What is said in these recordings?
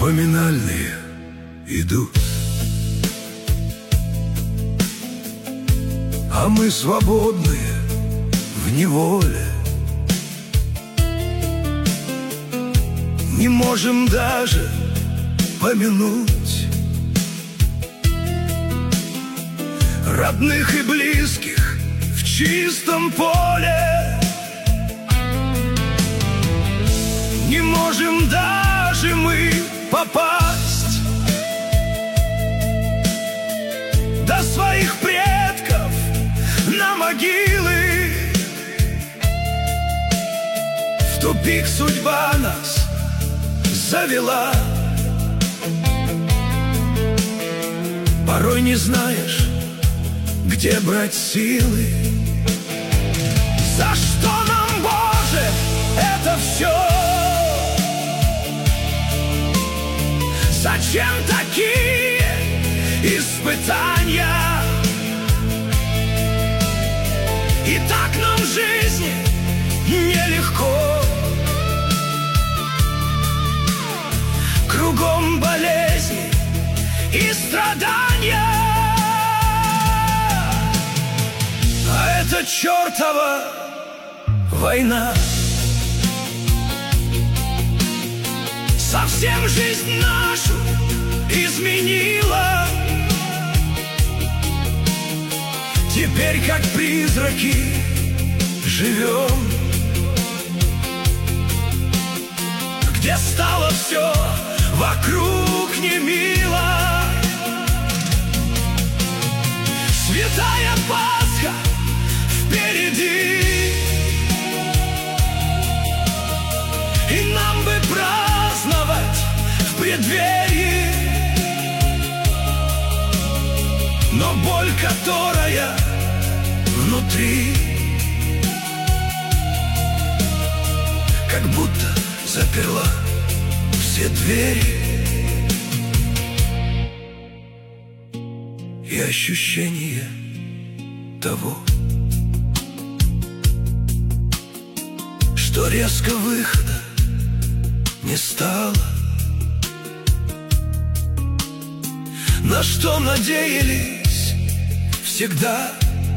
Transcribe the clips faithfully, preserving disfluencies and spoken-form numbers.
поминальные идут, а мы свободные в неволе. Не можем даже помянуть родных и близких в чистом поле. Не можем даже мы попасть до своих предков на могилы. В тупик судьба нас завела. Порой не знаешь, где брать силы. За что нам, Боже, это все? Зачем такие испытания? И так нам в жизни нелегко. Кругом болезни и страдания, а это чертова война. Совсем жизнь нашу изменила. Теперь как призраки живем, где стало все вокруг не мило. Святая Пасха впереди, и нам бы праздновать в преддверии. Но боль, которая внутри, как будто заперла все двери. И ощущение того, что резко выхода не стало. На что надеялись всегда,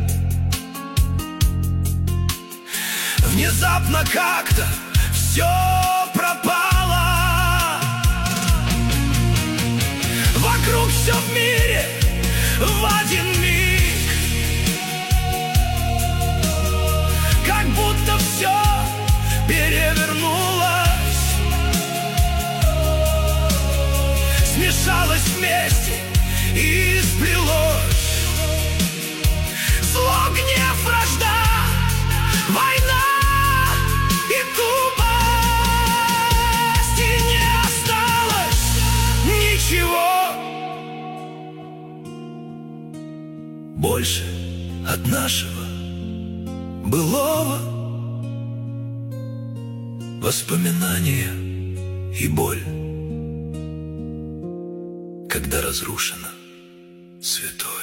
внезапно как-то все пропало. Вокруг все в мире в один миг, как будто все перевернулось, смешалось вместе и сплелось. Зло, гнев, вражда, война и тупость, и не осталось ничего больше от нашего былого. Воспоминания и боль, когда разрушено святое.